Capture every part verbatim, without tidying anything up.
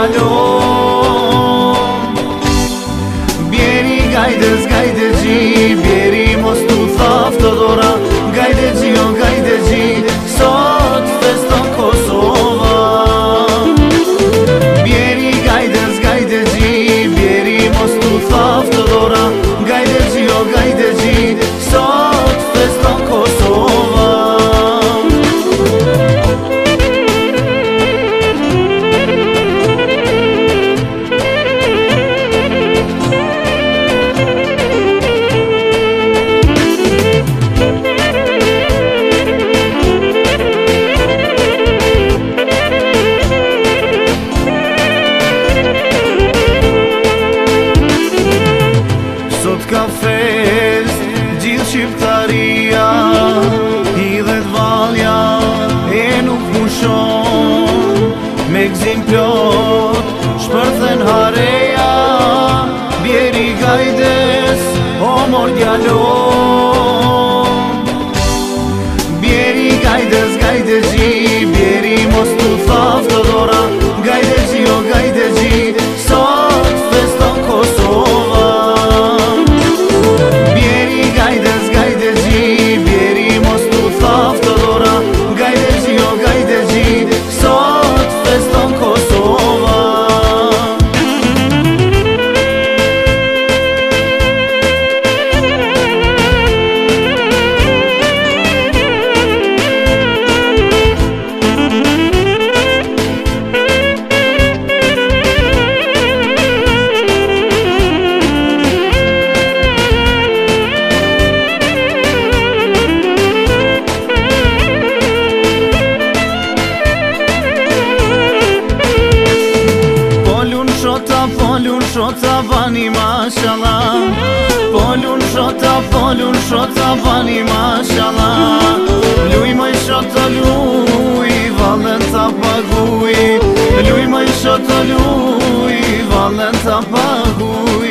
djalon. Bjeri gajdes, gajde gji, bjeri mos tu thaf të dora. Gajde gji, o gajde gji, sot feston Kosova. Bjeri gajdes, gajde gji, bjeri mos tu thaf të dora. Gajde gji, o gajde gji, sot feston Kosova. Ka fest, gjithë Shqiptaria, hidhet valja, e nuk pushon. Me gzim plot, shpërthen hareja, bjeri gajdes, o mor djalon. Bjeri gajdes, gajde gji, bjeri mos tu thaf të dora. Gajde gji, o gajde gji, sot feston Kosova. Polun shota vani mashallah, polun shota, polun shota vani mashallah. Luj më i shota luj, valen ta paguj. Luj më i shota luj, valen ta paguj.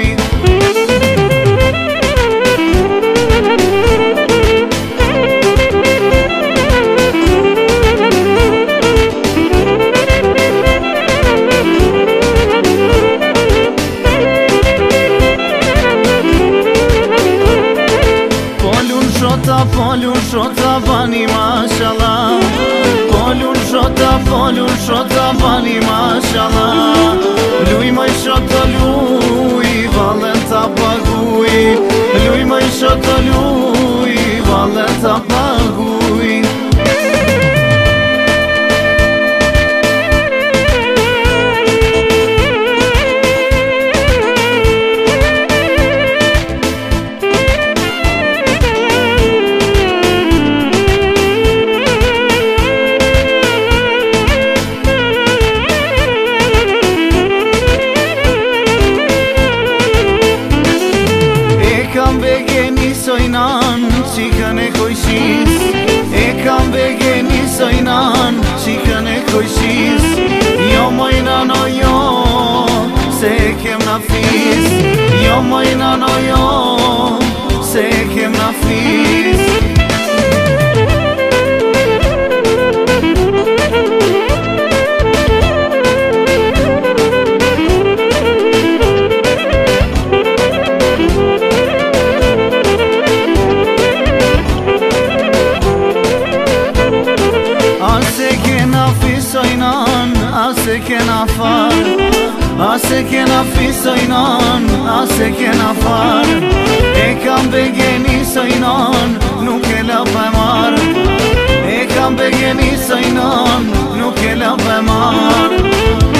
Polun shota vani mashallah, polun shota, polun shota vani mashallah. Luj më i shota luj, valen ta paguj. Luj më i shota luj, valen ta paguj. Sojnan, qikën e kojshis. E kam begeni sojnan, qikën e kojshis. Jo mojna no jo, se kem na fis. Jo mojna no jo, se kem na fis. Ase kena far, ase kena fisojnan, ase kena far. E kam begeni sojnan, nuk e la pe mar. E kam begeni sojnan, nuk e la pe mar.